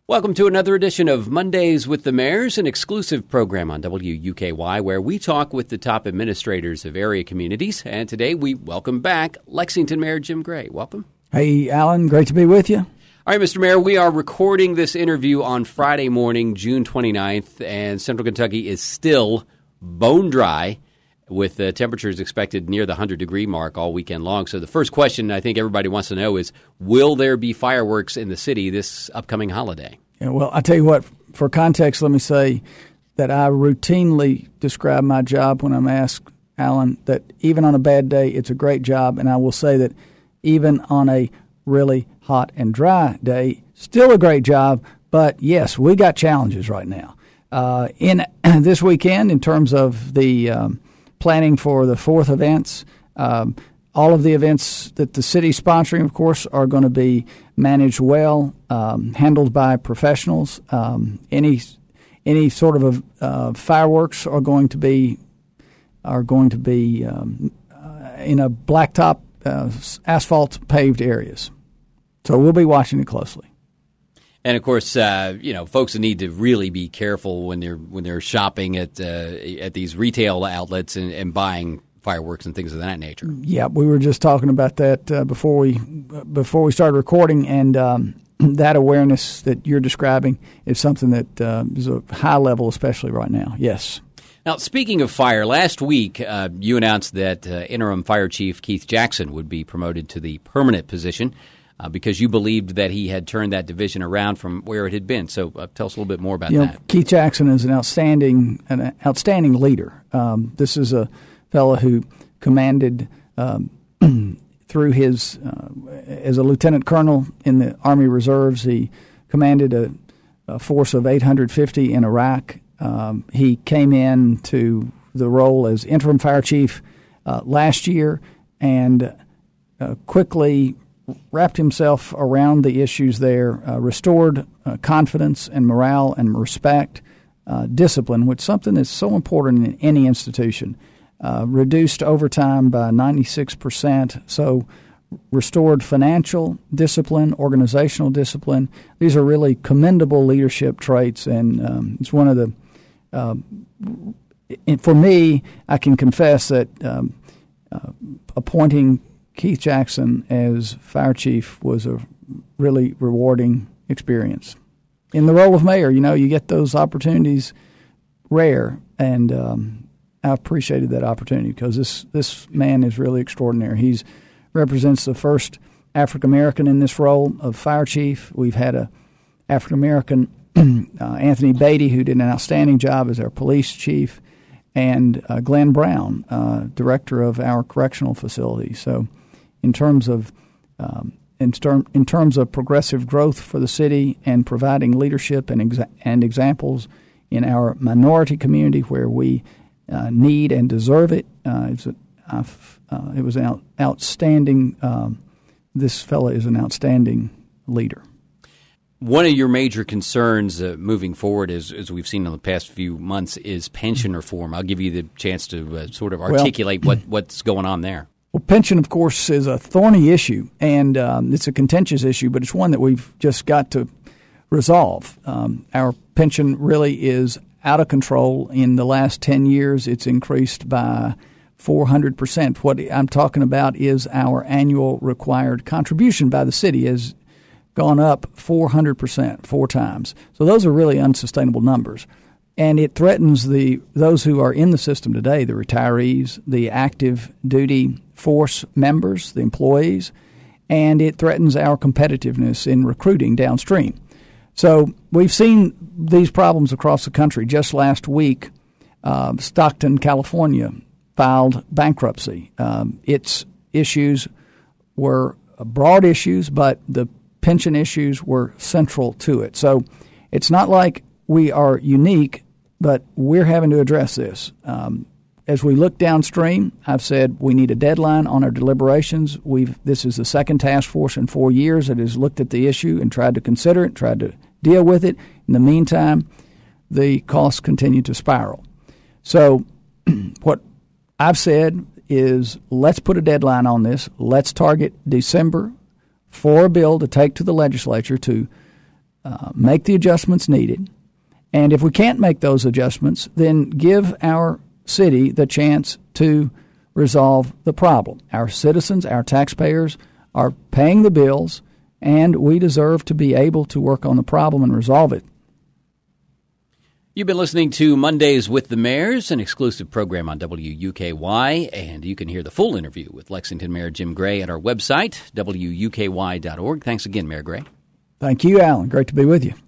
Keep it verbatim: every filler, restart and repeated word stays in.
Welcome to another edition of Mondays with the Mayors, an exclusive program on W U K Y where we talk with the top administrators of area communities. And today we welcome back Lexington Mayor Jim Gray. Welcome. Hey, Alan. Great to be with you. All right, Mister Mayor, we are recording this interview on Friday morning, June twenty-ninth, and Central Kentucky is still bone dry with the temperatures expected near the one hundred degree mark all weekend long. So the first question I think everybody wants to know is, will there be fireworks in the city this upcoming holiday? Yeah, well, I tell you what, for context, let me say that I routinely describe my job when I'm asked, Alan, that even on a bad day, it's a great job. And I will say that even on a really hot and dry day, still a great job. But yes, we got challenges right now. Uh, in this weekend, in terms of the um, planning for the fourth events, um, all of the events that the city's sponsoring, of course, are going to be managed well, um, handled by professionals. Um, any any sort of uh, fireworks are going to be are going to be um, uh, in a blacktop, uh, asphalt paved areas. So we'll be watching it closely. And of course, uh, you know, folks need to really be careful when they're when they're shopping at uh, at these retail outlets and, and buying fireworks and things of that nature. Yeah, we were just talking about that uh, before we before we started recording, and um, that awareness that you're describing is something that uh, is a high level, especially right now. Yes. Now, speaking of fire, last week uh, you announced that uh, interim fire chief Keith Jackson would be promoted to the permanent position uh, because you believed that he had turned that division around from where it had been. So uh, tell us a little bit more about you that. Know, Keith Jackson is an outstanding an outstanding leader. Um, this is a fellow who commanded um, through his uh, as a lieutenant colonel in the Army Reserves. He commanded a, a force of eight hundred fifty in Iraq. Um, he came in to the role as interim fire chief uh, last year and uh, quickly wrapped himself around the issues there, uh, restored uh, confidence and morale and respect, uh, discipline, which is something that's so important in any institution. Uh, reduced overtime by ninety-six percent, so restored financial discipline, organizational discipline. These are really commendable leadership traits, and um, it's one of the uh, – for me, I can confess that um, uh, appointing Keith Jackson as fire chief was a really rewarding experience. In the role of mayor, you know, you get those opportunities rare, and um, I appreciated that opportunity because this, this man is really extraordinary. He represents the first African-American in this role of fire chief. We've had a African-American, uh, Anthony Beatty, who did an outstanding job as our police chief, and uh, Glenn Brown, uh, director of our correctional facility. So in terms of um, in, term, in terms of progressive growth for the city and providing leadership and, exa- and examples in our minority community where we uh, need and deserve it, uh, it's a, uh, it was an out, outstanding, um, this fellow is an outstanding leader. One of your major concerns uh, moving forward, as, as we've seen in the past few months, is pension reform. I'll give you the chance to uh, sort of articulate well, what, what's going on there. Well, pension, of course, is a thorny issue, and um, it's a contentious issue, but it's one that we've just got to resolve. Um, our pension really is out of control. In the last ten years, it's increased by four hundred percent. What I'm talking about is our annual required contribution by the city has gone up four hundred percent, four times. So those are really unsustainable numbers. And it threatens the those who are in the system today, the retirees, the active duty force members, the employees, and it threatens our competitiveness in recruiting downstream. So we've seen these problems across the country. Just last week, uh, Stockton, California, filed bankruptcy. Um, its issues were broad issues, but the pension issues were central to it. So it's not like we are unique, but we're having to address this. Um, as we look downstream, I've said we need a deadline on our deliberations. We've this is the second task force in four years that has looked at the issue and tried to consider it, tried to deal with it. In the meantime, the costs continue to spiral. So what I've said is let's put a deadline on this. Let's target December for a bill to take to the legislature to uh, make the adjustments needed. And if we can't make those adjustments, then give our city the chance to resolve the problem. Our citizens, our taxpayers are paying the bills, and we deserve to be able to work on the problem and resolve it. You've been listening to Mondays with the Mayors, an exclusive program on W U K Y, and you can hear the full interview with Lexington Mayor Jim Gray at our website, W U K Y dot org. Thanks again, Mayor Gray. Thank you, Alan. Great to be with you.